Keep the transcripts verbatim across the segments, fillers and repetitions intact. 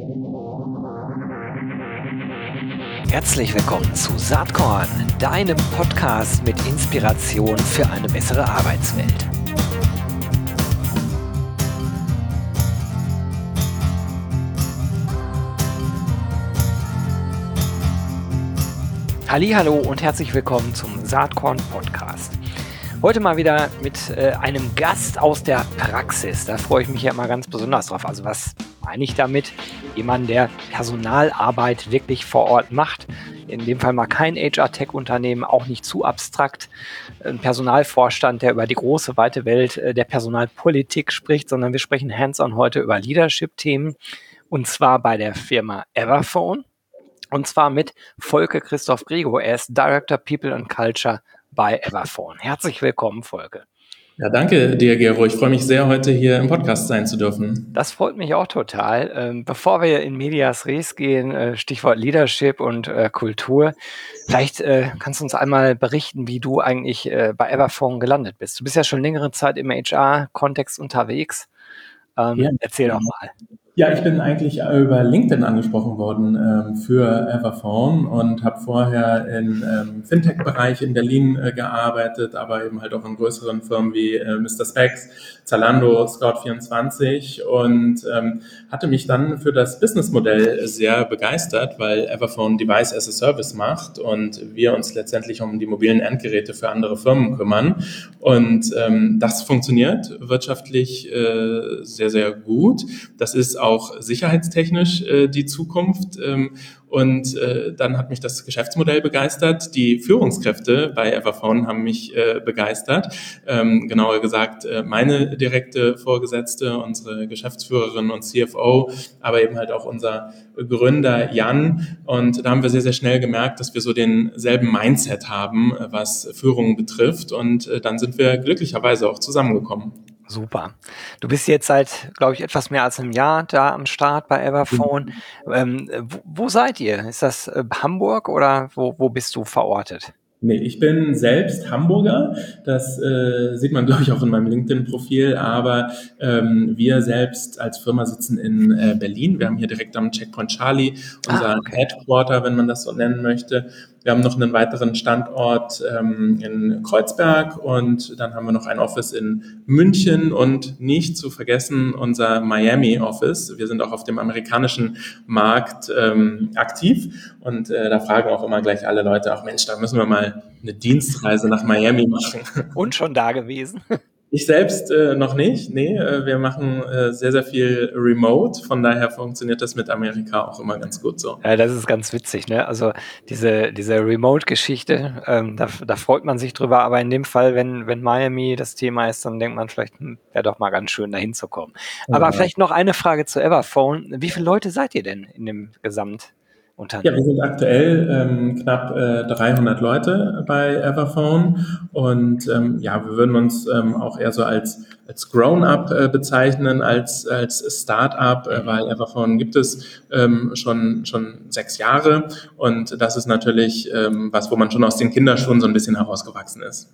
Herzlich willkommen zu Saatkorn, deinem Podcast mit Inspiration für eine bessere Arbeitswelt. Hallihallo und herzlich willkommen zum Saatkorn Podcast. Heute mal wieder mit äh, einem Gast aus der Praxis. Da freue ich mich ja immer ganz besonders drauf. Also was meine ich damit? Jemand, der Personalarbeit wirklich vor Ort macht. In dem Fall mal kein H R-Tech-Unternehmen, auch nicht zu abstrakt. Ein Personalvorstand, der über die große, weite Welt äh, der Personalpolitik spricht, sondern wir sprechen hands-on heute über Leadership-Themen. Und zwar bei der Firma Everphone. Und zwar mit Volker Christoph Grego. Er ist Director People and Culture bei Everphone. Herzlich willkommen, Volker. Ja, danke dir, Gero. Ich freue mich sehr, heute hier im Podcast sein zu dürfen. Das freut mich auch total. Ähm, bevor wir in Medias Res gehen, äh, Stichwort Leadership und äh, Kultur, vielleicht äh, kannst du uns einmal berichten, wie du eigentlich äh, bei Everphone gelandet bist. Du bist ja schon längere Zeit im H R-Kontext unterwegs. Ähm, ja. Erzähl doch mal. Ja, ich bin eigentlich über LinkedIn angesprochen worden ähm, für Everphone und habe vorher im ähm, Fintech-Bereich in Berlin äh, gearbeitet, aber eben halt auch in größeren Firmen wie äh, Mister Spex, Zalando, Scout vierundzwanzig und ähm, hatte mich dann für das Businessmodell sehr begeistert, weil Everphone Device as a Service macht und wir uns letztendlich um die mobilen Endgeräte für andere Firmen kümmern. Und ähm, das funktioniert wirtschaftlich äh, sehr, sehr gut. Das ist auch sicherheitstechnisch äh, die Zukunft. Ähm, und äh, dann hat mich das Geschäftsmodell begeistert. Die Führungskräfte bei Everphone haben mich äh, begeistert. Ähm, genauer gesagt, äh, meine direkte Vorgesetzte, unsere Geschäftsführerin und C F O, aber eben halt auch unser Gründer Jan. Und da haben wir sehr, sehr schnell gemerkt, dass wir so denselben Mindset haben, was Führung betrifft. Und äh, dann sind wir glücklicherweise auch zusammengekommen. Super. Du bist jetzt seit, glaube ich, etwas mehr als einem Jahr da am Start bei Everphone. Mhm. Ähm, wo, wo seid ihr? Ist das äh, Hamburg oder wo, wo bist du verortet? Nee, ich bin selbst Hamburger. Das äh, sieht man, glaube ich, auch in meinem LinkedIn-Profil. Aber ähm, wir selbst als Firma sitzen in äh, Berlin. Wir haben hier direkt am Checkpoint Charlie unser ah, okay. Headquarter, wenn man das so nennen möchte. Wir haben noch einen weiteren Standort ähm, in Kreuzberg und dann haben wir noch ein Office in München und nicht zu vergessen unser Miami-Office. Wir sind auch auf dem amerikanischen Markt ähm, aktiv und äh, da fragen auch immer gleich alle Leute, ach Mensch, da müssen wir mal eine Dienstreise nach Miami machen. Und schon da gewesen? Ich selbst äh, noch nicht, nee, äh, wir machen äh, sehr, sehr viel remote, von daher funktioniert das mit Amerika auch immer ganz gut so. Ja, das ist ganz witzig, ne? Also diese diese Remote-Geschichte, ähm, da, da freut man sich drüber, aber in dem Fall, wenn wenn Miami das Thema ist, dann denkt man vielleicht, hm, wäre doch mal ganz schön, da hinzukommen. Aber ja. Vielleicht noch eine Frage zu Everphone. Wie viele Leute seid ihr denn in dem Gesamt? Ja, wir sind aktuell ähm, knapp äh, dreihundert Leute bei Everphone und ähm, ja, wir würden uns ähm, auch eher so als als Grown-up äh, bezeichnen, als als Start-up, äh, weil Everphone gibt es ähm, schon schon sechs Jahre und das ist natürlich ähm, was, wo man schon aus den Kinderschuhen so ein bisschen herausgewachsen ist.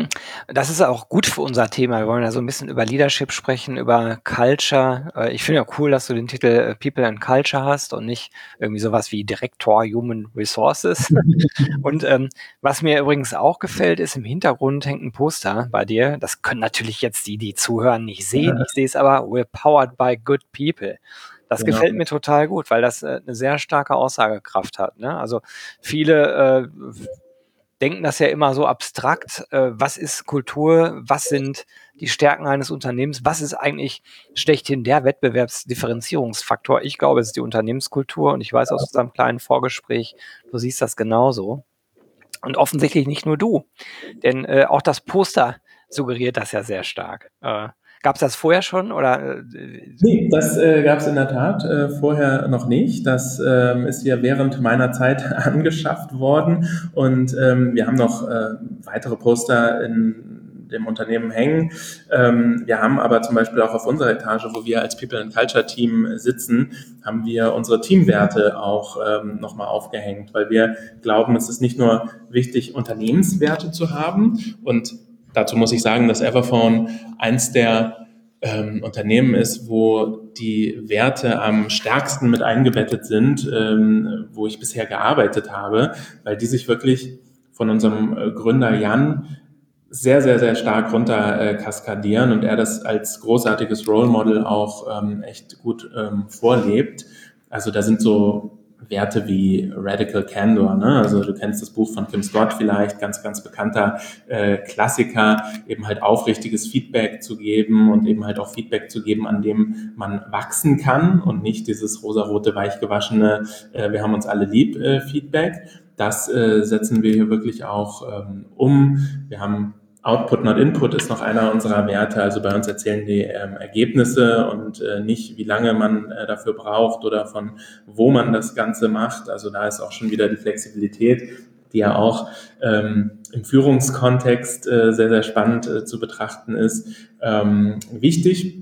Das ist auch gut für unser Thema. Wir wollen ja so ein bisschen über Leadership sprechen, über Culture. Ich finde ja cool, dass du den Titel People and Culture hast und nicht irgendwie sowas wie Direktor Human Resources. Und ähm, was mir übrigens auch gefällt, ist, im Hintergrund hängt ein Poster bei dir. Das können natürlich jetzt die, die zuhören, nicht sehen. Ich sehe es aber, we're powered by good people. Das genau. Gefällt mir total gut, weil das äh, eine sehr starke Aussagekraft hat, ne? Also viele äh, denken das ja immer so abstrakt. Äh, was ist Kultur? Was sind die Stärken eines Unternehmens? Was ist eigentlich schlechthin der Wettbewerbsdifferenzierungsfaktor? Ich glaube, es ist die Unternehmenskultur und ich weiß aus unserem kleinen Vorgespräch, du siehst das genauso. Und offensichtlich nicht nur du, denn äh, auch das Poster suggeriert das ja sehr stark. Äh, Gab es das vorher schon? Oder? Nee, das äh, gab es in der Tat äh, vorher noch nicht. Das ähm, ist ja während meiner Zeit angeschafft worden und ähm, wir haben noch äh, weitere Poster in dem Unternehmen hängen. Ähm, wir haben aber zum Beispiel auch auf unserer Etage, wo wir als People and Culture Team sitzen, haben wir unsere Teamwerte auch ähm, nochmal aufgehängt, weil wir glauben, es ist nicht nur wichtig, Unternehmenswerte zu haben und dazu muss ich sagen, dass Everphone eins der ähm, Unternehmen ist, wo die Werte am stärksten mit eingebettet sind, ähm, wo ich bisher gearbeitet habe, weil die sich wirklich von unserem äh, Gründer Jan sehr, sehr, sehr stark runter äh, kaskadieren und er das als großartiges Role Model auch ähm, echt gut ähm, vorlebt. Also da sind so Werte wie Radical Candor, ne? Also du kennst das Buch von Kim Scott vielleicht, ganz, ganz bekannter äh, Klassiker, eben halt aufrichtiges Feedback zu geben und eben halt auch Feedback zu geben, an dem man wachsen kann und nicht dieses rosarote, weichgewaschene, äh, wir haben uns alle lieb äh, Feedback. Das äh, setzen wir hier wirklich auch ähm, um. Wir haben Output, not Input ist noch einer unserer Werte. Also bei uns erzählen die ähm, Ergebnisse und äh, nicht, wie lange man äh, dafür braucht oder von wo man das Ganze macht. Also da ist auch schon wieder die Flexibilität, die ja auch ähm, im Führungskontext äh, sehr, sehr spannend äh, zu betrachten ist, ähm, wichtig.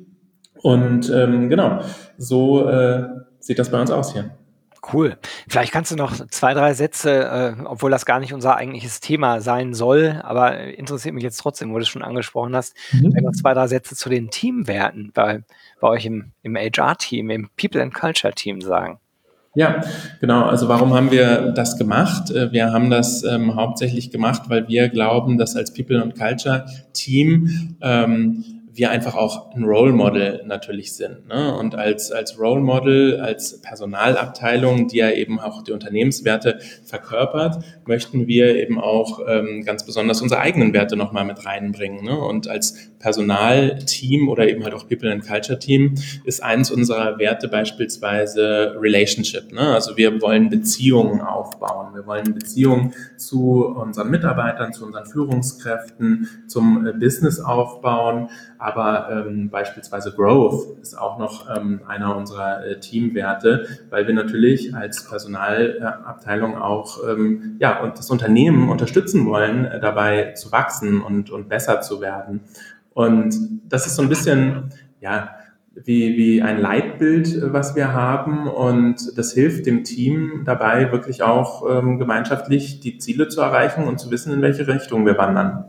Und ähm, genau, so äh, sieht das bei uns aus hier. Cool. Vielleicht kannst du noch zwei, drei Sätze, äh, obwohl das gar nicht unser eigentliches Thema sein soll, aber interessiert mich jetzt trotzdem, wo du es schon angesprochen hast, Mhm. vielleicht noch zwei, drei Sätze zu den Teamwerten bei, bei euch im, im H R-Team, im People and Culture-Team sagen. Ja, genau. Also warum haben wir das gemacht? Wir haben das ähm, hauptsächlich gemacht, weil wir glauben, dass als People and Culture Team ähm, wir einfach auch ein Role Model natürlich sind. Ne? Und als, als Role Model, als Personalabteilung, die ja eben auch die Unternehmenswerte verkörpert, möchten wir eben auch ähm, ganz besonders unsere eigenen Werte nochmal mit reinbringen. Ne? Und als Personalteam oder eben halt auch People and Culture Team ist eins unserer Werte beispielsweise Relationship. Ne? Also wir wollen Beziehungen aufbauen. Wir wollen Beziehungen zu unseren Mitarbeitern, zu unseren Führungskräften, zum äh, Business aufbauen. Aber ähm, beispielsweise Growth ist auch noch ähm, einer unserer äh, Teamwerte, weil wir natürlich als Personalabteilung auch ähm, ja, und das Unternehmen unterstützen wollen, äh, dabei zu wachsen und, und besser zu werden. Und das ist so ein bisschen, ja, wie, wie ein Leitbild, was wir haben. Und das hilft dem Team dabei, wirklich auch ähm, gemeinschaftlich die Ziele zu erreichen und zu wissen, in welche Richtung wir wandern.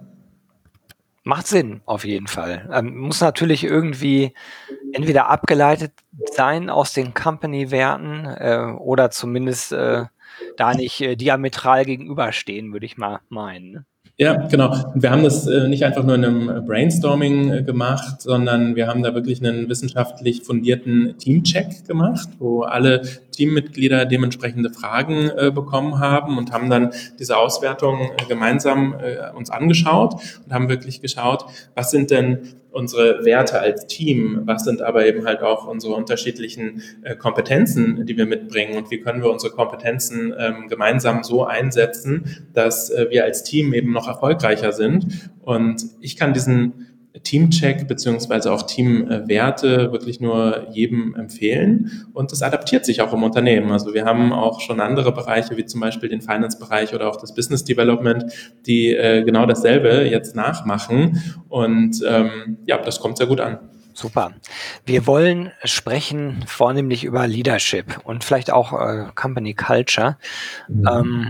Macht Sinn, auf jeden Fall. Ähm, muss natürlich irgendwie entweder abgeleitet sein aus den Company-Werten äh, oder zumindest äh, da nicht äh, diametral gegenüberstehen, würde ich mal meinen. Ne? Ja, genau. Und wir haben das äh, nicht einfach nur in einem Brainstorming äh, gemacht, sondern wir haben da wirklich einen wissenschaftlich fundierten Teamcheck gemacht, wo alle Teammitglieder dementsprechende Fragen äh, bekommen haben und haben dann diese Auswertung äh, gemeinsam äh, uns angeschaut und haben wirklich geschaut, was sind denn unsere Werte als Team, was sind aber eben halt auch unsere unterschiedlichen äh, Kompetenzen, die wir mitbringen und wie können wir unsere Kompetenzen ähm, gemeinsam so einsetzen, dass äh, wir als Team eben noch erfolgreicher sind. Und ich kann diesen Teamcheck beziehungsweise auch Teamwerte wirklich nur jedem empfehlen und das adaptiert sich auch im Unternehmen. Also wir haben auch schon andere Bereiche wie zum Beispiel den Finance-Bereich oder auch das Business Development, die äh, genau dasselbe jetzt nachmachen und ähm, ja, das kommt sehr gut an. Super. Wir wollen sprechen vornehmlich über Leadership und vielleicht auch äh, Company Culture. Mhm. Ähm,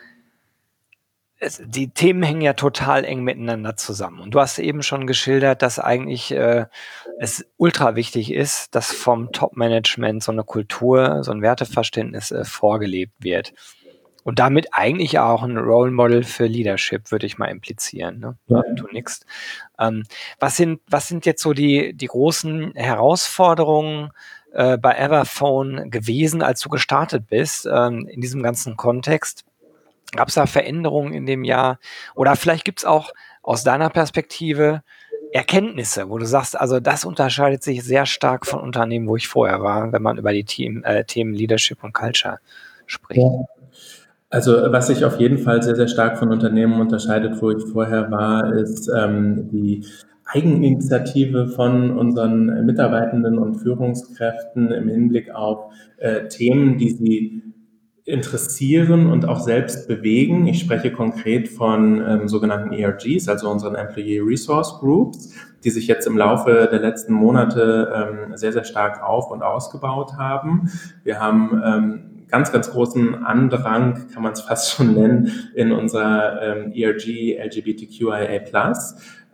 es, die Themen hängen ja total eng miteinander zusammen. Und du hast eben schon geschildert, dass eigentlich äh, es ultra wichtig ist, dass vom Top-Management so eine Kultur, so ein Werteverständnis äh, vorgelebt wird. Und damit eigentlich auch ein Role Model für Leadership, würde ich mal implizieren. Ne? Ja. Du nix. Ähm, was sind, was sind jetzt so die, die großen Herausforderungen äh, bei Everphone gewesen, als du gestartet bist, ähm, in diesem ganzen Kontext? Gab es da Veränderungen in dem Jahr? Oder vielleicht gibt es auch aus deiner Perspektive Erkenntnisse, wo du sagst, also das unterscheidet sich sehr stark von Unternehmen, wo ich vorher war, wenn man über die Team, äh, Themen Leadership und Culture spricht. Ja. Also was sich auf jeden Fall sehr, sehr stark von Unternehmen unterscheidet, wo ich vorher war, ist ähm, die Eigeninitiative von unseren Mitarbeitenden und Führungskräften im Hinblick auf äh, Themen, die sie interessieren und auch selbst bewegen. Ich spreche konkret von ähm, sogenannten E R Gs, also unseren Employee Resource Groups, die sich jetzt im Laufe der letzten Monate ähm, sehr, sehr stark auf- und ausgebaut haben. Wir haben ähm, ganz, ganz großen Andrang, kann man es fast schon nennen, in unserer ähm, E R G L G B T Q I A plus.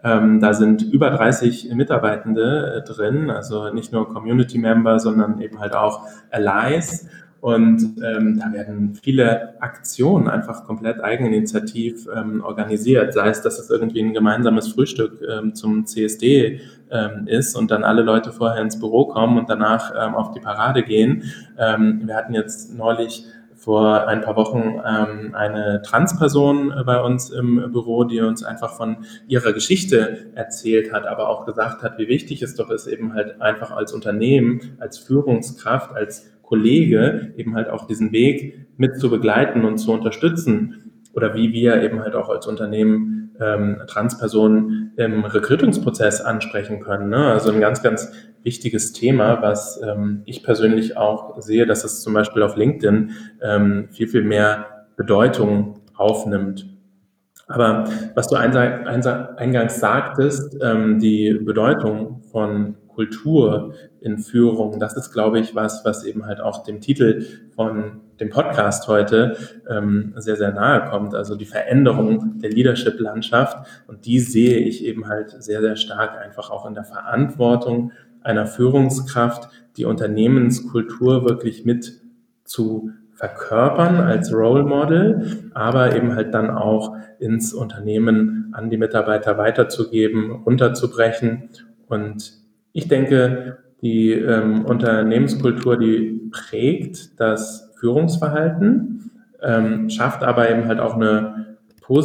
Ähm, da sind über dreißig Mitarbeitende äh, drin, also nicht nur Community Member, sondern eben halt auch Allies. Und ähm, da werden viele Aktionen einfach komplett eigeninitiativ ähm, organisiert, sei es, dass es irgendwie ein gemeinsames Frühstück ähm, zum C S D ähm, ist und dann alle Leute vorher ins Büro kommen und danach ähm, auf die Parade gehen. Ähm, wir hatten jetzt neulich vor ein paar Wochen ähm, eine Transperson bei uns im Büro, die uns einfach von ihrer Geschichte erzählt hat, aber auch gesagt hat, wie wichtig es doch ist, eben halt einfach als Unternehmen, als Führungskraft, als Kollege eben halt auch diesen Weg mit zu begleiten und zu unterstützen oder wie wir eben halt auch als Unternehmen ähm, Transpersonen im Recruitingsprozess ansprechen können. Ne? Also ein ganz, ganz wichtiges Thema, was ähm, ich persönlich auch sehe, dass es zum Beispiel auf LinkedIn ähm, viel, viel mehr Bedeutung aufnimmt. Aber was du eingangs sagtest, ähm, die Bedeutung von Kultur in Führung, das ist, glaube ich, was, was eben halt auch dem Titel von dem Podcast heute ähm, sehr, sehr nahe kommt. Also die Veränderung der Leadership-Landschaft. Und die sehe ich eben halt sehr, sehr stark einfach auch in der Verantwortung einer Führungskraft, die Unternehmenskultur wirklich mit zu verkörpern als Role Model, aber eben halt dann auch ins Unternehmen an die Mitarbeiter weiterzugeben, runterzubrechen. Und ich denke, die ähm, Unternehmenskultur, die prägt das Führungsverhalten, ähm, schafft aber eben halt auch eine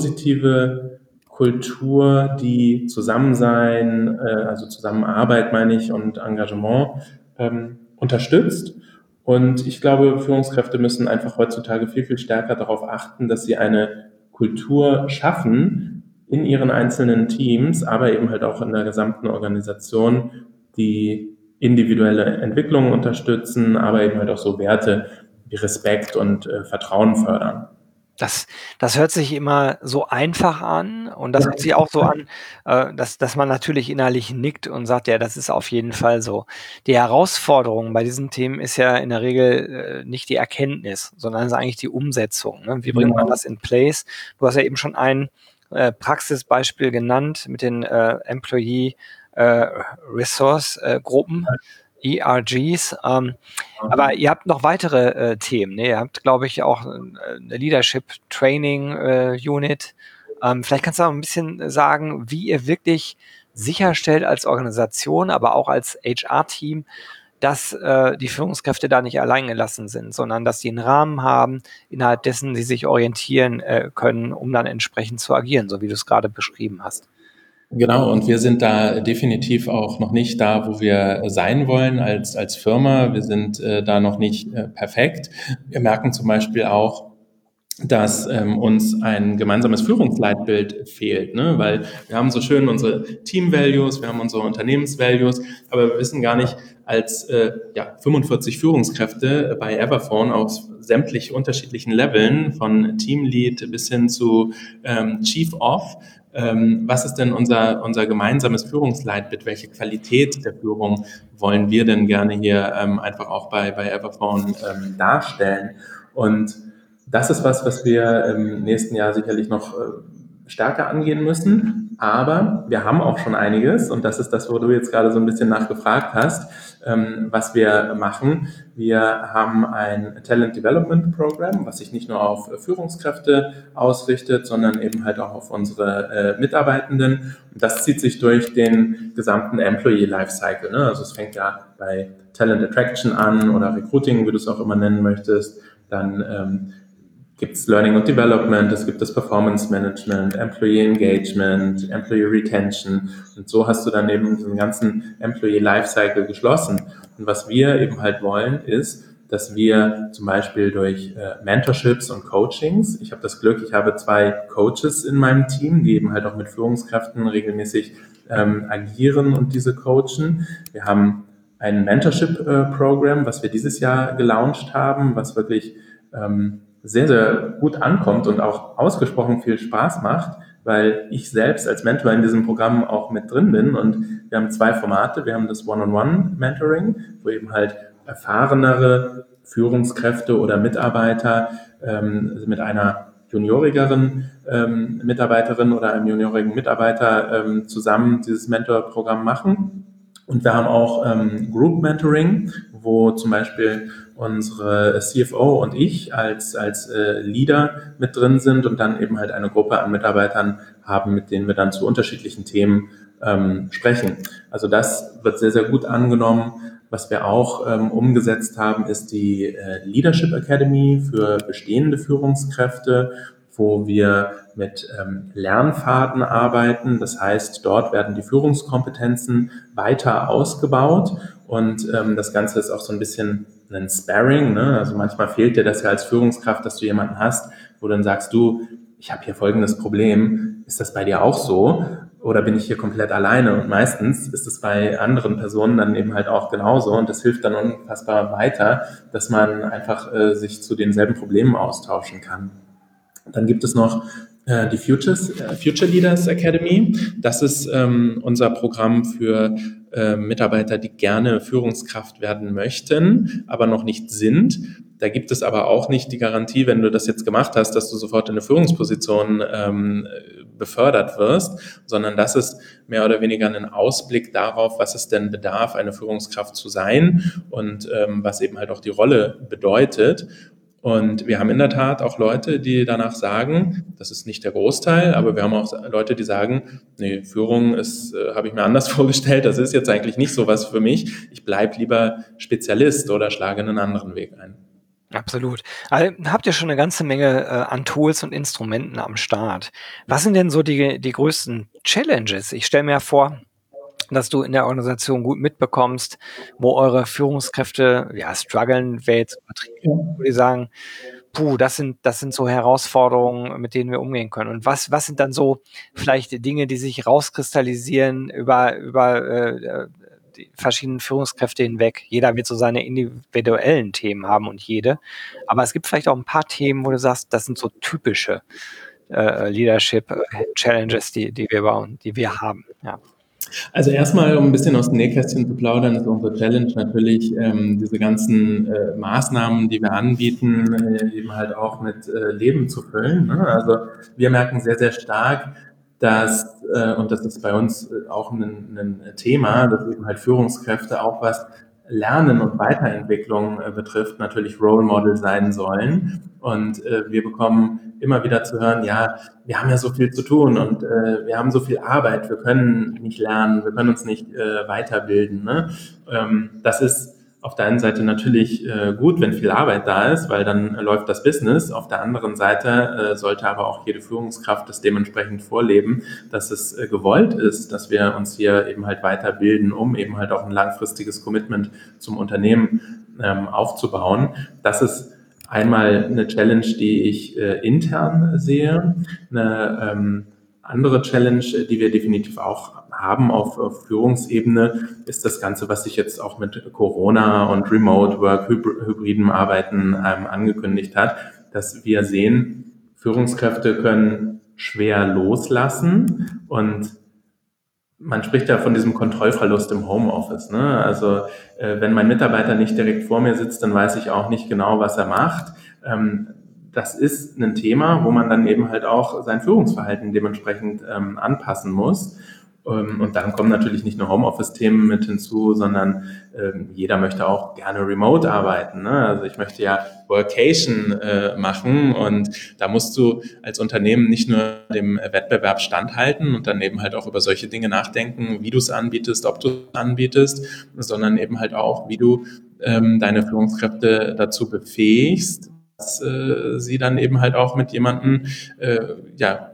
positive Kultur, die Zusammensein, äh, also Zusammenarbeit meine ich und Engagement ähm, unterstützt. Und ich glaube, Führungskräfte müssen einfach heutzutage viel, viel stärker darauf achten, dass sie eine Kultur schaffen in ihren einzelnen Teams, aber eben halt auch in der gesamten Organisation, die individuelle Entwicklungen unterstützen, aber eben halt auch so Werte wie Respekt und äh, Vertrauen fördern. Das, das hört sich immer so einfach an und das hört sich auch so an, äh, dass, dass man natürlich innerlich nickt und sagt, ja, das ist auf jeden Fall so. Die Herausforderung bei diesen Themen ist ja in der Regel äh, nicht die Erkenntnis, sondern es ist eigentlich die Umsetzung. Ne? Wie bringt man das in place? Du hast ja eben schon ein äh, Praxisbeispiel genannt mit den äh, Employee äh, Resource äh, Gruppen. E R Gs. Ähm, aber ihr habt noch weitere äh, Themen. Ne? Ihr habt, glaube ich, auch äh, eine Leadership Training äh, Unit. Ähm, vielleicht kannst du auch ein bisschen sagen, wie ihr wirklich sicherstellt als Organisation, aber auch als H R-Team, dass äh, die Führungskräfte da nicht allein gelassen sind, sondern dass sie einen Rahmen haben, innerhalb dessen sie sich orientieren äh, können, um dann entsprechend zu agieren, so wie du es gerade beschrieben hast. Genau, und wir sind da definitiv auch noch nicht da, wo wir sein wollen als, als Firma. Wir sind äh, da noch nicht äh, perfekt. Wir merken zum Beispiel auch, dass ähm, uns ein gemeinsames Führungsleitbild fehlt, ne? Weil wir haben so schön unsere Team-Values, wir haben unsere Unternehmens-Values, aber wir wissen gar nicht, als äh, ja, fünfundvierzig Führungskräfte bei Everphone aus sämtlich unterschiedlichen Leveln, von Teamlead bis hin zu ähm, Chief of, ähm, was ist denn unser, unser gemeinsames Führungsleitbild? Welche Qualität der Führung wollen wir denn gerne hier ähm, einfach auch bei, bei Everphone ähm, darstellen? Und das ist was, was wir im nächsten Jahr sicherlich noch äh, stärker angehen müssen. Aber wir haben auch schon einiges, und das ist das, wo du jetzt gerade so ein bisschen nachgefragt hast, ähm, was wir machen. Wir haben ein Talent Development Program, was sich nicht nur auf Führungskräfte ausrichtet, sondern eben halt auch auf unsere äh, Mitarbeitenden. Und das zieht sich durch den gesamten Employee Lifecycle. Ne? Also es fängt ja bei Talent Attraction an oder Recruiting, wie du es auch immer nennen möchtest. Dann ähm, gibt es Learning und Development, es gibt das Performance Management, Employee Engagement, Employee Retention, und so hast du dann eben den ganzen Employee Lifecycle geschlossen. Und was wir eben halt wollen, ist, dass wir zum Beispiel durch äh, Mentorships und Coachings, ich habe das Glück, ich habe zwei Coaches in meinem Team, die eben halt auch mit Führungskräften regelmäßig ähm, agieren und diese coachen. Wir haben ein Mentorship-Programm, äh, was wir dieses Jahr gelauncht haben, was wirklich ähm, sehr, sehr gut ankommt und auch ausgesprochen viel Spaß macht, weil ich selbst als Mentor in diesem Programm auch mit drin bin, und wir haben zwei Formate. Wir haben das One-on-One-Mentoring, wo eben halt erfahrenere Führungskräfte oder Mitarbeiter ähm, mit einer juniorigeren ähm, Mitarbeiterin oder einem juniorigen Mitarbeiter ähm, zusammen dieses Mentorprogramm machen. Und wir haben auch ähm, Group Mentoring, wo zum Beispiel unsere C F O und ich als, als äh, Leader mit drin sind und dann eben halt eine Gruppe an Mitarbeitern haben, mit denen wir dann zu unterschiedlichen Themen ähm, sprechen. Also das wird sehr, sehr gut angenommen. Was wir auch ähm, umgesetzt haben, ist die äh, Leadership Academy für bestehende Führungskräfte, wo wir mit ähm, Lernfaden arbeiten. Das heißt, dort werden die Führungskompetenzen weiter ausgebaut und ähm, das Ganze ist auch so ein bisschen ein Sparring. Ne? Also manchmal fehlt dir das ja als Führungskraft, dass du jemanden hast, wo dann sagst du, ich habe hier folgendes Problem, ist das bei dir auch so? Oder bin ich hier komplett alleine? Und meistens ist es bei anderen Personen dann eben halt auch genauso und das hilft dann unfassbar weiter, dass man einfach äh, sich zu denselben Problemen austauschen kann. Dann gibt es noch äh, die Futures, äh, Future Leaders Academy. Das ist ähm, unser Programm für äh, Mitarbeiter, die gerne Führungskraft werden möchten, aber noch nicht sind. Da gibt es aber auch nicht die Garantie, wenn du das jetzt gemacht hast, dass du sofort in eine Führungsposition ähm, befördert wirst, sondern das ist mehr oder weniger ein Ausblick darauf, was es denn bedarf, eine Führungskraft zu sein und ähm, was eben halt auch die Rolle bedeutet. Und wir haben in der Tat auch Leute, die danach sagen, das ist nicht der Großteil, aber wir haben auch Leute, die sagen, nee, Führung ist, äh, habe ich mir anders vorgestellt, das ist jetzt eigentlich nicht so was für mich. Ich bleibe lieber Spezialist oder schlage einen anderen Weg ein. Absolut. Also, habt ihr schon eine ganze Menge äh, an Tools und Instrumenten am Start. Was sind denn so die, die größten Challenges? Ich stelle mir ja vor, dass du in der Organisation gut mitbekommst, wo eure Führungskräfte, ja, strugglen, wäre jetzt übertrieben, wo die sagen, puh, das sind, das sind so Herausforderungen, mit denen wir umgehen können. Und was, was sind dann so vielleicht Dinge, die sich rauskristallisieren über, über äh, die verschiedenen Führungskräfte hinweg? Jeder wird so seine individuellen Themen haben und jede. Aber es gibt vielleicht auch ein paar Themen, wo du sagst, das sind so typische äh, Leadership-Challenges, die, die wir bauen, die wir haben. Ja. Also erstmal, um ein bisschen aus dem Nähkästchen zu plaudern, ist unsere Challenge natürlich, ähm, diese ganzen äh, Maßnahmen, die wir anbieten, äh, eben halt auch mit äh, Leben zu füllen. Ne? Also wir merken sehr, sehr stark, dass, äh, und das ist bei uns auch ein, ein Thema, dass eben halt Führungskräfte auch was Lernen und Weiterentwicklung äh, betrifft, natürlich Role Model sein sollen. Und äh, wir bekommen immer wieder zu hören, ja, wir haben ja so viel zu tun und äh, wir haben so viel Arbeit, wir können nicht lernen, wir können uns nicht äh, weiterbilden. Ne? Ähm, das ist auf der einen Seite natürlich äh, gut, wenn viel Arbeit da ist, weil dann äh, läuft das Business. Auf der anderen Seite äh, sollte aber auch jede Führungskraft das dementsprechend vorleben, dass es äh, gewollt ist, dass wir uns hier eben halt weiterbilden, um eben halt auch ein langfristiges Commitment zum Unternehmen ähm, aufzubauen. Das ist einmal eine Challenge, die ich äh, intern sehe, eine ähm, andere Challenge, die wir definitiv auch haben auf, auf Führungsebene, ist das Ganze, was sich jetzt auch mit Corona und Remote Work, hybriden Arbeiten ähm, angekündigt hat, dass wir sehen, Führungskräfte können schwer loslassen und man spricht ja von diesem Kontrollverlust im Homeoffice. Ne? Also äh, wenn mein Mitarbeiter nicht direkt vor mir sitzt, dann weiß ich auch nicht genau, was er macht. Ähm, das ist ein Thema, wo man dann eben halt auch sein Führungsverhalten dementsprechend ähm, anpassen muss. Ähm, und dann kommen natürlich nicht nur Homeoffice-Themen mit hinzu, sondern ähm, jeder möchte auch gerne remote arbeiten. Ne? Also ich möchte ja Workation äh, machen und da musst du als Unternehmen nicht nur dem Wettbewerb standhalten und dann eben halt auch über solche Dinge nachdenken, wie du es anbietest, ob du es anbietest, sondern eben halt auch, wie du ähm, deine Führungskräfte dazu befähigst, dass äh, sie dann eben halt auch mit jemandem äh, ja,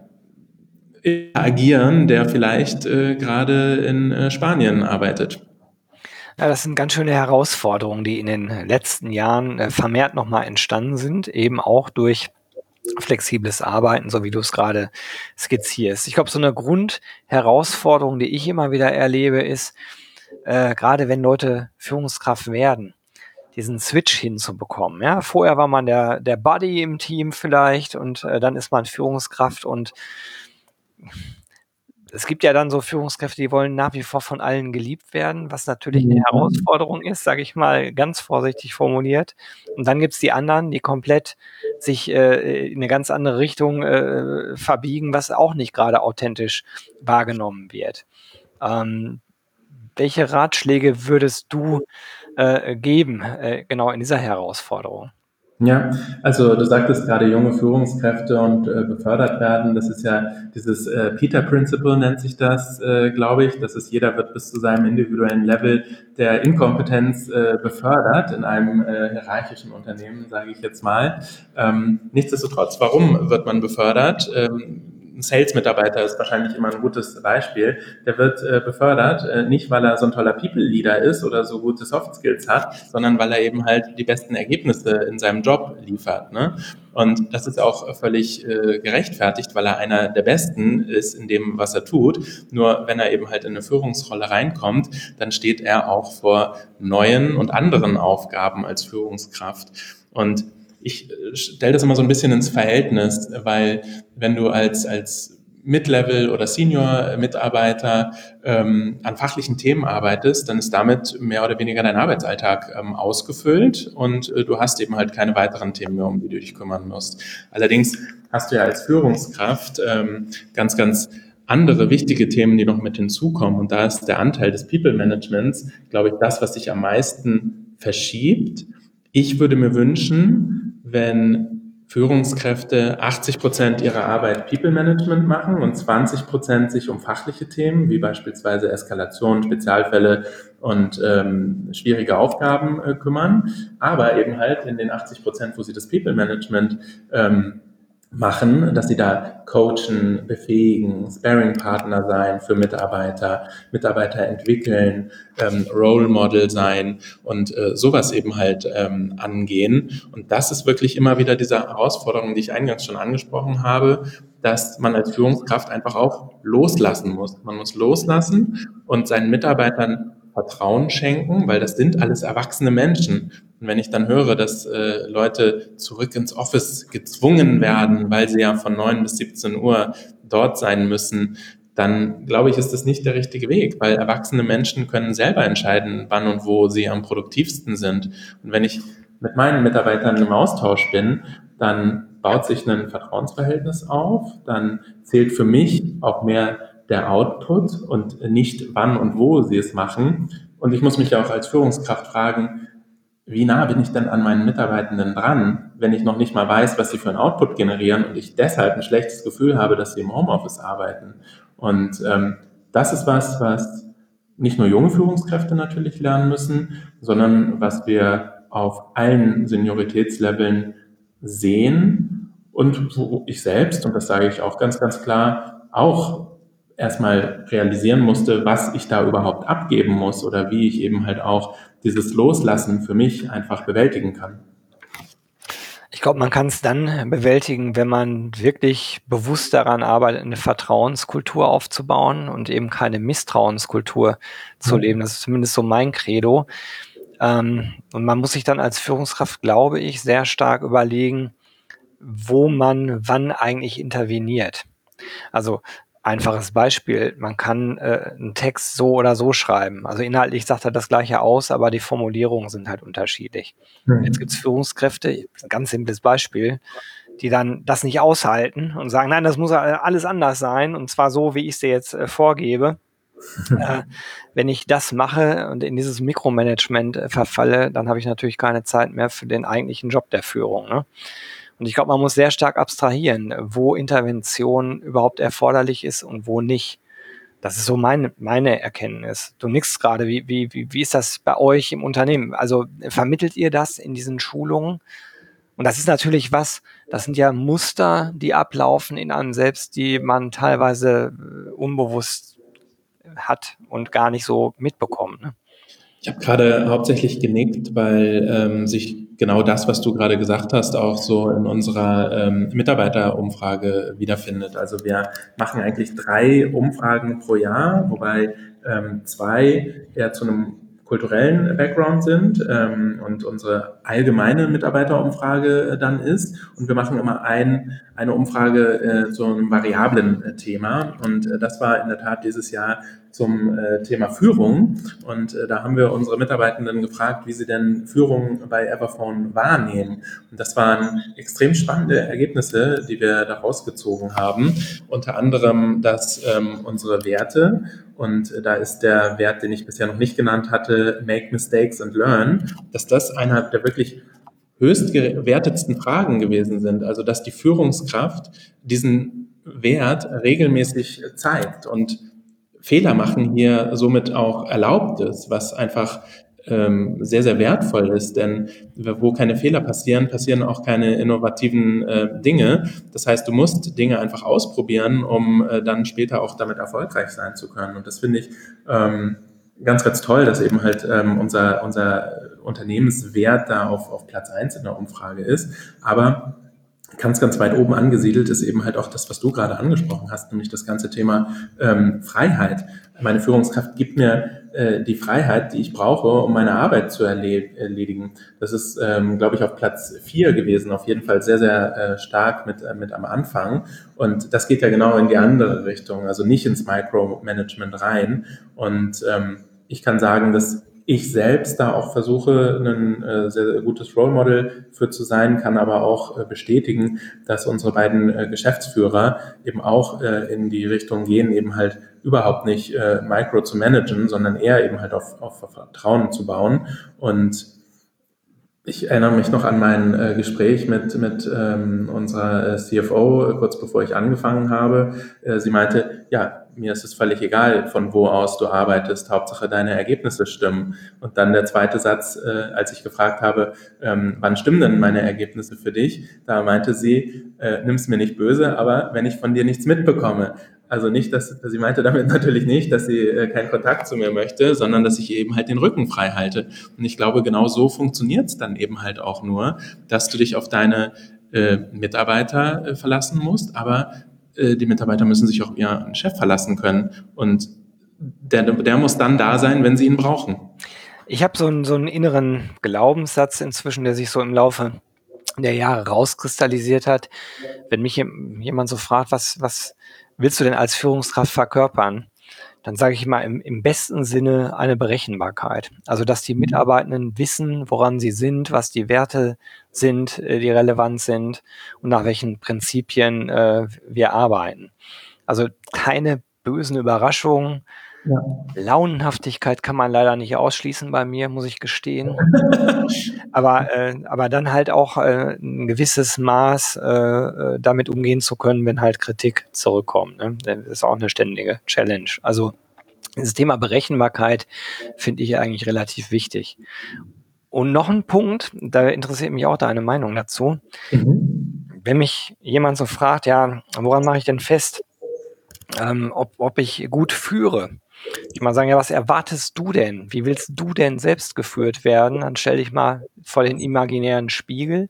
agieren, der vielleicht äh, gerade in äh, Spanien arbeitet. Ja, das sind ganz schöne Herausforderungen, die in den letzten Jahren äh, vermehrt nochmal entstanden sind, eben auch durch flexibles Arbeiten, so wie du es gerade skizzierst. Ich glaube, so eine Grundherausforderung, die ich immer wieder erlebe, ist, äh, gerade wenn Leute Führungskraft werden, diesen Switch hinzubekommen. Ja, vorher war man der, der Buddy im Team vielleicht und äh, dann ist man Führungskraft und es gibt ja dann so Führungskräfte, die wollen nach wie vor von allen geliebt werden, was natürlich eine Herausforderung ist, sage ich mal ganz vorsichtig formuliert. Und dann gibt's die anderen, die komplett sich äh, in eine ganz andere Richtung äh, verbiegen, was auch nicht gerade authentisch wahrgenommen wird. Ähm, welche Ratschläge würdest du äh, geben, äh, genau in dieser Herausforderung? Ja, also du sagtest gerade junge Führungskräfte und äh, befördert werden. Das ist ja dieses äh, Peter-Principle nennt sich das, äh, glaube ich. Das ist, jeder wird bis zu seinem individuellen Level der Inkompetenz äh, befördert in einem äh, hierarchischen Unternehmen, sage ich jetzt mal. Ähm, nichtsdestotrotz, warum wird man befördert? Ähm, ein Sales-Mitarbeiter ist wahrscheinlich immer ein gutes Beispiel. Der wird äh, befördert, äh, nicht weil er so ein toller People-Leader ist oder so gute Soft-Skills hat, sondern weil er eben halt die besten Ergebnisse in seinem Job liefert. Ne? Und das ist auch völlig äh, gerechtfertigt, weil er einer der Besten ist in dem, was er tut. Nur wenn er eben halt in eine Führungsrolle reinkommt, dann steht er auch vor neuen und anderen Aufgaben als Führungskraft. Und ich stelle das immer so ein bisschen ins Verhältnis, weil wenn du als, als Mid-Level- oder Senior-Mitarbeiter ähm, an fachlichen Themen arbeitest, dann ist damit mehr oder weniger dein Arbeitsalltag ähm, ausgefüllt und äh, du hast eben halt keine weiteren Themen mehr, um die du dich kümmern musst. Allerdings hast du ja als Führungskraft ähm, ganz, ganz andere wichtige Themen, die noch mit hinzukommen. Und da ist der Anteil des People-Managements, glaube ich, das, was sich am meisten verschiebt. Ich würde mir wünschen, wenn Führungskräfte achtzig Prozent ihrer Arbeit People Management machen und zwanzig Prozent sich um fachliche Themen, wie beispielsweise Eskalation, Spezialfälle und ähm, schwierige Aufgaben äh, kümmern, aber eben halt in den achtzig Prozent, wo sie das People Management ähm, machen, dass sie da coachen, befähigen, Sparring-Partner sein für Mitarbeiter, Mitarbeiter entwickeln, ähm, Role Model sein und äh, sowas eben halt ähm, angehen. Und das ist wirklich immer wieder diese Herausforderung, die ich eingangs schon angesprochen habe, dass man als Führungskraft einfach auch loslassen muss. Man muss loslassen und seinen Mitarbeitern Vertrauen schenken, weil das sind alles erwachsene Menschen. Und wenn ich dann höre, dass äh, Leute zurück ins Office gezwungen werden, weil sie ja von neun bis siebzehn Uhr dort sein müssen, dann glaube ich, ist das nicht der richtige Weg, weil erwachsene Menschen können selber entscheiden, wann und wo sie am produktivsten sind. Und wenn ich mit meinen Mitarbeitern im Austausch bin, dann baut sich ein Vertrauensverhältnis auf, dann zählt für mich auch mehr der Output und nicht wann und wo sie es machen. Und ich muss mich ja auch als Führungskraft fragen, wie nah bin ich denn an meinen Mitarbeitenden dran, wenn ich noch nicht mal weiß, was sie für einen Output generieren und ich deshalb ein schlechtes Gefühl habe, dass sie im Homeoffice arbeiten. Und ähm, das ist was, was nicht nur junge Führungskräfte natürlich lernen müssen, sondern was wir auf allen Senioritätsleveln sehen und wo ich selbst, und das sage ich auch ganz, ganz klar, auch erstmal realisieren musste, was ich da überhaupt abgeben muss oder wie ich eben halt auch dieses Loslassen für mich einfach bewältigen kann. Ich glaube, man kann es dann bewältigen, wenn man wirklich bewusst daran arbeitet, eine Vertrauenskultur aufzubauen und eben keine Misstrauenskultur zu leben. Das ist zumindest so mein Credo. Ähm, und man muss sich dann als Führungskraft, glaube ich, sehr stark überlegen, wo man wann eigentlich interveniert. Also einfaches Beispiel, man kann äh, einen Text so oder so schreiben. Also inhaltlich sagt er das Gleiche aus, aber die Formulierungen sind halt unterschiedlich. Mhm. Jetzt gibt es Führungskräfte, ein ganz simples Beispiel, die dann das nicht aushalten und sagen, nein, das muss alles anders sein und zwar so, wie ich es dir jetzt äh, vorgebe. Äh, wenn ich das mache und in dieses Mikromanagement äh, verfalle, dann habe ich natürlich keine Zeit mehr für den eigentlichen Job der Führung. Ne? Und ich glaube, man muss sehr stark abstrahieren, wo Intervention überhaupt erforderlich ist und wo nicht. Das ist so meine, meine Erkenntnis. Du nickst gerade. Wie, wie, wie ist das bei euch im Unternehmen? Also vermittelt ihr das in diesen Schulungen? Und das ist natürlich was, das sind ja Muster, die ablaufen in einem selbst, die man teilweise unbewusst hat und gar nicht so mitbekommt. Ne? Ich habe gerade hauptsächlich genickt, weil ähm, sich genau das, was du gerade gesagt hast, auch so in unserer ähm, Mitarbeiterumfrage wiederfindet. Also wir machen eigentlich drei Umfragen pro Jahr, wobei ähm, zwei eher zu einem kulturellen Background sind ähm, und unsere allgemeine Mitarbeiterumfrage äh, dann ist. Und wir machen immer ein, eine Umfrage äh, zu einem variablen äh, Thema. Und äh, das war in der Tat dieses Jahr zum äh, Thema Führung. Und äh, da haben wir unsere Mitarbeitenden gefragt, wie sie denn Führung bei Everphone wahrnehmen. Und das waren extrem spannende Ergebnisse, die wir daraus gezogen haben. Unter anderem, dass ähm, unsere Werte, und äh, da ist der Wert, den ich bisher noch nicht genannt hatte, Make Mistakes and Learn, dass das einer der wirklich höchst gewertetsten Fragen gewesen sind. Also dass die Führungskraft diesen Wert regelmäßig zeigt und Fehler machen hier somit auch erlaubt ist, was einfach ähm, sehr, sehr wertvoll ist, denn wo keine Fehler passieren, passieren auch keine innovativen äh, Dinge. Das heißt, du musst Dinge einfach ausprobieren, um äh, dann später auch damit erfolgreich sein zu können. Und das finde ich ähm, ganz, ganz toll, dass eben halt ähm, unser, unser Unternehmenswert da auf, auf Platz eins in der Umfrage ist. Aber ganz, ganz weit oben angesiedelt ist eben halt auch das, was du gerade angesprochen hast, nämlich das ganze Thema ähm, Freiheit. Meine Führungskraft gibt mir äh, die Freiheit, die ich brauche, um meine Arbeit zu erle- erledigen. Das ist, ähm, glaube ich, auf Platz vier gewesen, auf jeden Fall sehr, sehr äh, stark mit, äh, mit am Anfang. Und das geht ja genau in die andere Richtung, also nicht ins Micromanagement rein. Und ähm, ich kann sagen, dass ich selbst da auch versuche, ein äh, sehr, sehr gutes Role Model für zu sein, kann aber auch äh, bestätigen, dass unsere beiden äh, Geschäftsführer eben auch äh, in die Richtung gehen, eben halt überhaupt nicht äh, Micro zu managen, sondern eher eben halt auf, auf Vertrauen zu bauen. Und ich erinnere mich noch an mein äh, Gespräch mit, mit ähm, unserer äh, C F O, äh, kurz bevor ich angefangen habe. Äh, sie meinte, ja, mir ist es völlig egal, von wo aus du arbeitest, Hauptsache deine Ergebnisse stimmen. Und dann der zweite Satz, äh, als ich gefragt habe, ähm, wann stimmen denn meine Ergebnisse für dich? Da meinte sie, äh, nimm's mir nicht böse, aber wenn ich von dir nichts mitbekomme. Also nicht, dass sie meinte damit natürlich nicht, dass sie äh, keinen Kontakt zu mir möchte, sondern dass ich eben halt den Rücken frei halte. Und ich glaube, genau so funktioniert es dann eben halt auch nur, dass du dich auf deine äh, Mitarbeiter äh, verlassen musst, aber äh, die Mitarbeiter müssen sich auf ihren Chef verlassen können. Und der, der muss dann da sein, wenn sie ihn brauchen. Ich habe so einen, so einen inneren Glaubenssatz inzwischen, der sich so im Laufe der Jahre rauskristallisiert hat. Wenn mich jemand so fragt, was, was willst du denn als Führungskraft verkörpern? Dann sage ich mal im, im besten Sinne eine Berechenbarkeit. Also, dass die Mitarbeitenden wissen, woran sie sind, was die Werte sind, die relevant sind und nach welchen Prinzipien äh, wir arbeiten. Also keine bösen Überraschungen. Ja. Launenhaftigkeit kann man leider nicht ausschließen bei mir, muss ich gestehen. aber, äh, aber dann halt auch äh, ein gewisses Maß äh, damit umgehen zu können, wenn halt Kritik zurückkommt. Ne? Das ist auch eine ständige Challenge. Also das Thema Berechenbarkeit finde ich eigentlich relativ wichtig. Und noch ein Punkt, da interessiert mich auch deine Meinung dazu. Mhm. Wenn mich jemand so fragt, ja, woran mache ich denn fest, ähm, ob, ob ich gut führe? Ich mal sagen, ja, was erwartest du denn? Wie willst du denn selbst geführt werden? Dann stell dich mal vor den imaginären Spiegel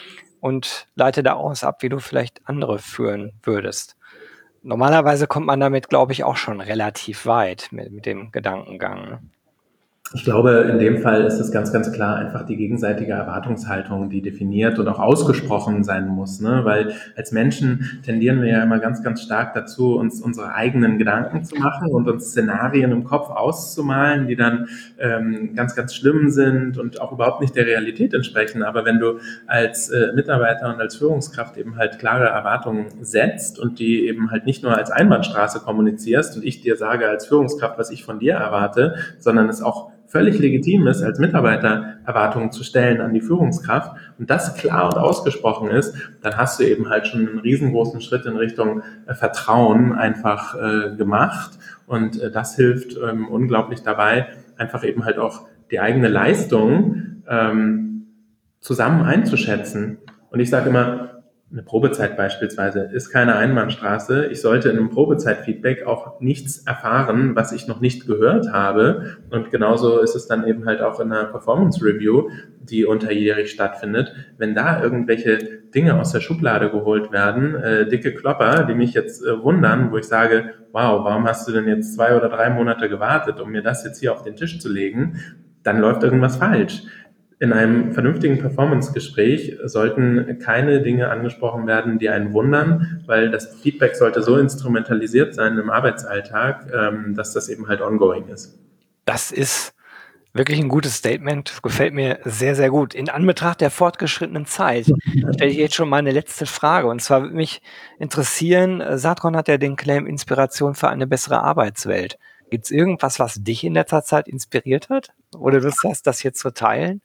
und leite daraus ab, wie du vielleicht andere führen würdest. Normalerweise kommt man damit, glaube ich, auch schon relativ weit mit, mit dem Gedankengang. Ich glaube, in dem Fall ist es ganz, ganz klar einfach die gegenseitige Erwartungshaltung, die definiert und auch ausgesprochen sein muss, ne? Weil als Menschen tendieren wir ja immer ganz, ganz stark dazu, uns unsere eigenen Gedanken zu machen und uns Szenarien im Kopf auszumalen, die dann ähm, ganz, ganz schlimm sind und auch überhaupt nicht der Realität entsprechen. Aber wenn du als äh, Mitarbeiter und als Führungskraft eben halt klare Erwartungen setzt und die eben halt nicht nur als Einbahnstraße kommunizierst und ich dir sage als Führungskraft, was ich von dir erwarte, sondern es auch völlig legitim ist, als Mitarbeiter Erwartungen zu stellen an die Führungskraft und das klar und ausgesprochen ist, dann hast du eben halt schon einen riesengroßen Schritt in Richtung äh, Vertrauen einfach äh, gemacht und äh, das hilft ähm, unglaublich dabei, einfach eben halt auch die eigene Leistung ähm, zusammen einzuschätzen. Und ich sage immer, eine Probezeit beispielsweise ist keine Einbahnstraße. Ich sollte in einem Probezeitfeedback auch nichts erfahren, was ich noch nicht gehört habe. Und genauso ist es dann eben halt auch in einer Performance Review, die unterjährig stattfindet. Wenn da irgendwelche Dinge aus der Schublade geholt werden, äh, dicke Klopper, die mich jetzt äh, wundern, wo ich sage, wow, warum hast du denn jetzt zwei oder drei Monate gewartet, um mir das jetzt hier auf den Tisch zu legen? dann läuft irgendwas falsch. In einem vernünftigen Performance-Gespräch sollten keine Dinge angesprochen werden, die einen wundern, weil das Feedback sollte so instrumentalisiert sein im Arbeitsalltag, ähm, dass das eben halt ongoing ist. Das ist wirklich ein gutes Statement. Das gefällt mir sehr, sehr gut. In Anbetracht der fortgeschrittenen Zeit stelle ich jetzt schon mal eine letzte Frage. Und zwar würde mich interessieren, äh, Saatkorn hat ja den Claim Inspiration für eine bessere Arbeitswelt. Gibt es irgendwas, was dich in letzter Zeit inspiriert hat? Oder Lust hast, das jetzt zu teilen?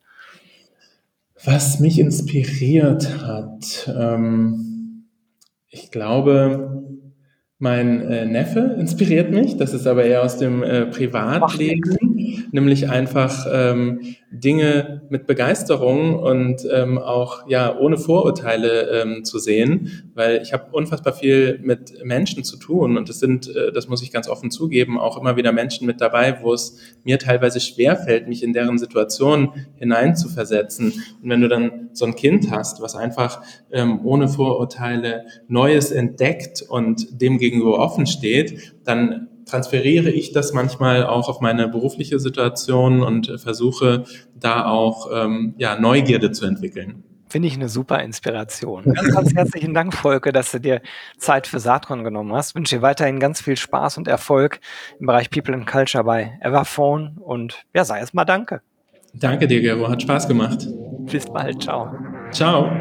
Was mich inspiriert hat, ähm, ich glaube, mein äh, Neffe inspiriert mich, das ist aber eher aus dem äh, Privatleben, nämlich einfach ähm, Dinge mit Begeisterung und ähm, auch ja ohne Vorurteile ähm, zu sehen, weil ich habe unfassbar viel mit Menschen zu tun und es sind, äh, das muss ich ganz offen zugeben, auch immer wieder Menschen mit dabei, wo es mir teilweise schwerfällt, mich in deren Situation hineinzuversetzen. Und wenn du dann so ein Kind hast, was einfach ähm, ohne Vorurteile Neues entdeckt und dem gegenüber offen steht, dann transferiere ich das manchmal auch auf meine berufliche Situation und versuche da auch ähm, ja, Neugierde zu entwickeln. Finde ich eine super Inspiration. Ganz, ganz herzlichen Dank, Volker, dass du dir Zeit für Saatkorn genommen hast. Ich wünsche dir weiterhin ganz viel Spaß und Erfolg im Bereich People and Culture bei Everphone und ja, sei erstmal danke. Danke dir, Gero. Hat Spaß gemacht. Bis bald. Ciao. Ciao.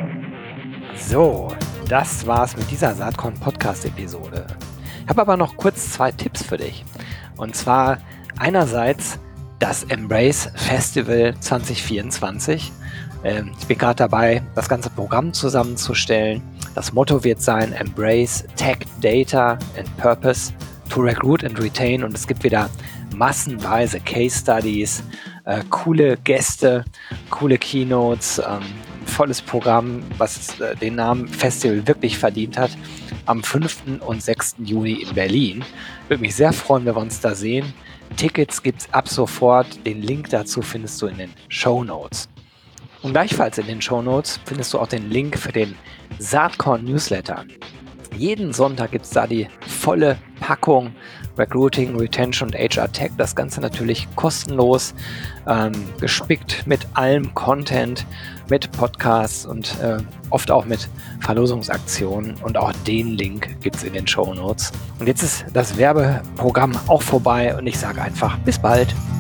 So, das war's mit dieser Saatkorn-Podcast-Episode. Ich habe aber noch kurz zwei Tipps für dich. Und zwar einerseits das Embrace Festival zwanzig vierundzwanzig. Ähm, ich bin gerade dabei, das ganze Programm zusammenzustellen. Das Motto wird sein Embrace Tech, Data and Purpose to Recruit and Retain. Und es gibt wieder massenweise Case Studies, äh, coole Gäste, coole Keynotes, ähm, volles Programm, was äh, den Namen Festival wirklich verdient hat, am fünften und sechsten Juni in Berlin. Würde mich sehr freuen, wenn wir uns da sehen. Tickets gibt's ab sofort. Den Link dazu findest du in den Shownotes. Und gleichfalls in den Shownotes findest du auch den Link für den Saatkorn Newsletter. Jeden Sonntag gibt's da die volle Packung Recruiting, Retention und H R Tech. Das Ganze natürlich kostenlos, ähm, gespickt mit allem Content, mit Podcasts und äh, oft auch mit Verlosungsaktionen. Und auch den Link gibt's in den Shownotes. Und jetzt ist das Werbeprogramm auch vorbei und ich sage einfach bis bald.